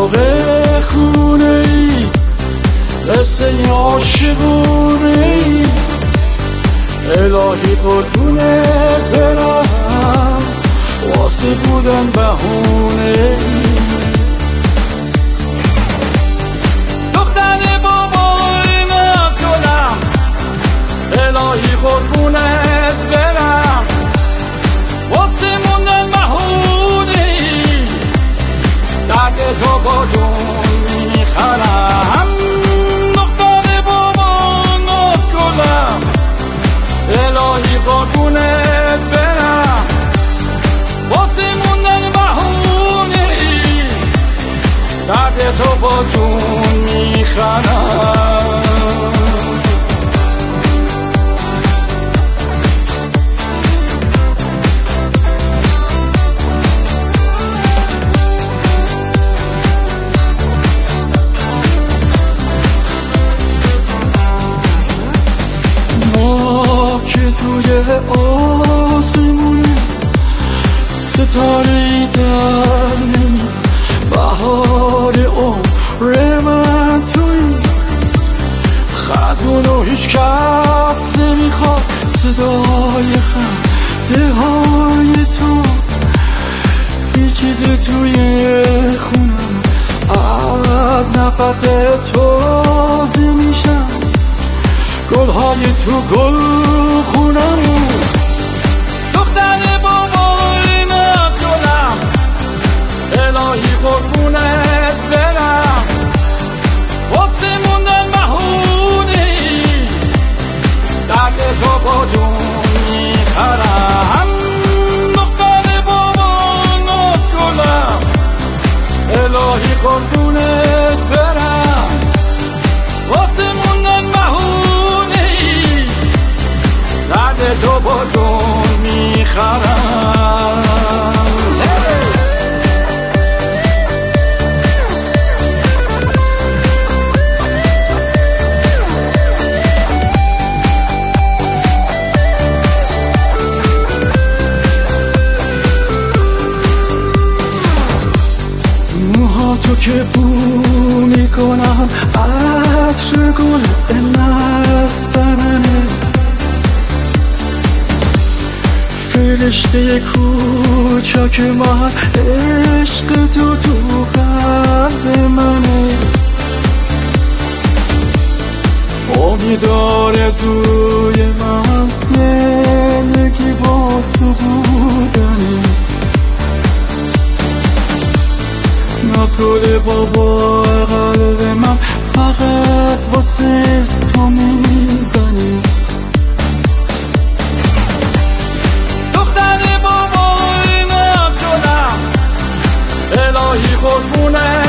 موقع خونه ای قصه عاشقونه ای الهی قربونت برم واسه بودن بهونه ای دختر بابای ناز گلم الهی قربونت برم واسه موندن بهونه ای درد تو با جون میخرم دختر بابای ناز گلم الهی قربونت برم واسه موندن بهونه ای درد تو با جون میخرم ما که توی آسمونه ستاره‌ای در نمی بهار عمر من توی خزونو هیچ کس نمیخواد صدای خنده های تو یکی توی خونم از نفس تو راضی میشم گلهای تو گل خونم دختر بابای ناز گلم الهی قربونت برم واسه موندن بهونه ای درد تو با جون میخرم دختر بابای ناز گلم الهی قربونت برم واسه موندن بهونه ای درد تو با جون میخرم تو که بو میکنم عطر گل نستننه فرشته کوچک من عشق تو قلب منه امید آرزوی من زندگی با تو بودنه ناز گل بابا قلب من فقط واسه تو میزنی دختر بابای ناز گلم الهی قربونت